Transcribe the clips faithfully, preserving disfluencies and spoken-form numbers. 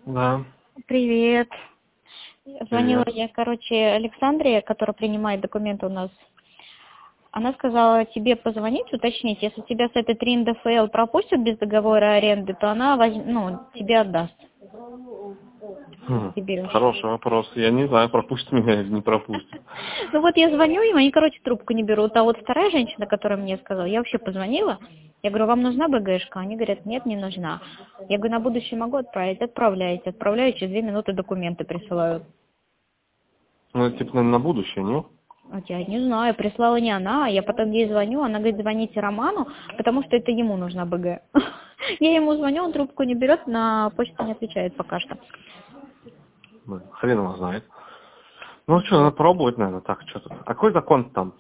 Да, Привет. Звонила привет. я, короче, Александре, которая принимает документы у нас. Она сказала тебе позвонить, уточнить, если тебя с этой три эн дэ эф эл пропустят без договора аренды, то она воз... ну, тебе отдаст. Хм, Ты берешь. Хороший вопрос. Я не знаю, пропустит меня или не пропустит. Ну вот я звоню им, они, короче, трубку не берут. А вот вторая женщина, которая мне сказала, я вообще позвонила, я говорю, вам нужна бэ гэ эшка? Они говорят, нет, не нужна. Я говорю, на будущее могу отправить? Отправляйте. Отправляю, через две минуты документы присылают. Ну, это, типа, наверное, на будущее, не? Вот я не знаю, прислала не она, я потом ей звоню, она говорит, звоните Роману, потому что это ему нужна бэ гэ. Я ему звоню, он трубку не берет, на почту не отвечает пока что. Блин, хрен его знает. Ну, что, Вот. надо пробовать, наверное, так, что тут. А какой закон там?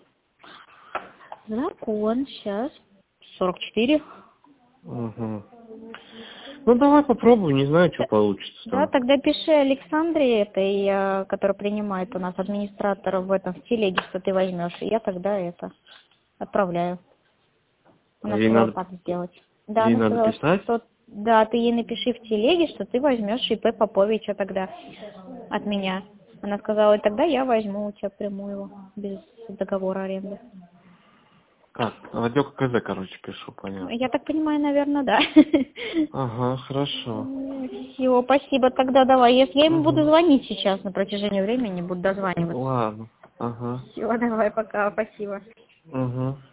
Закон, сейчас. сорок четыре. Угу. Ну, давай попробуй, не знаю, что Т- получится Да, там. тогда пиши Александре, этой, э, которая принимает у нас администратора в этом в телеге, что ты возьмешь, и я тогда это отправляю. А Она ей сказала надо, так сделать. Да, ей она надо сказала, писать? что да, ты ей напиши в телеге, что ты возьмешь и пэ Поповича тогда от меня. Она сказала, и тогда я возьму у тебя прямую его, без договора аренды. Как? Радио ка зэ, короче, пишу, Я понятно. так понимаю, наверное, да. Ага, хорошо. Все, спасибо. Тогда давай. Если я ему буду Угу. звонить сейчас на протяжении времени, буду дозваниваться. Ладно. Ага. Все, давай, пока, спасибо. Угу.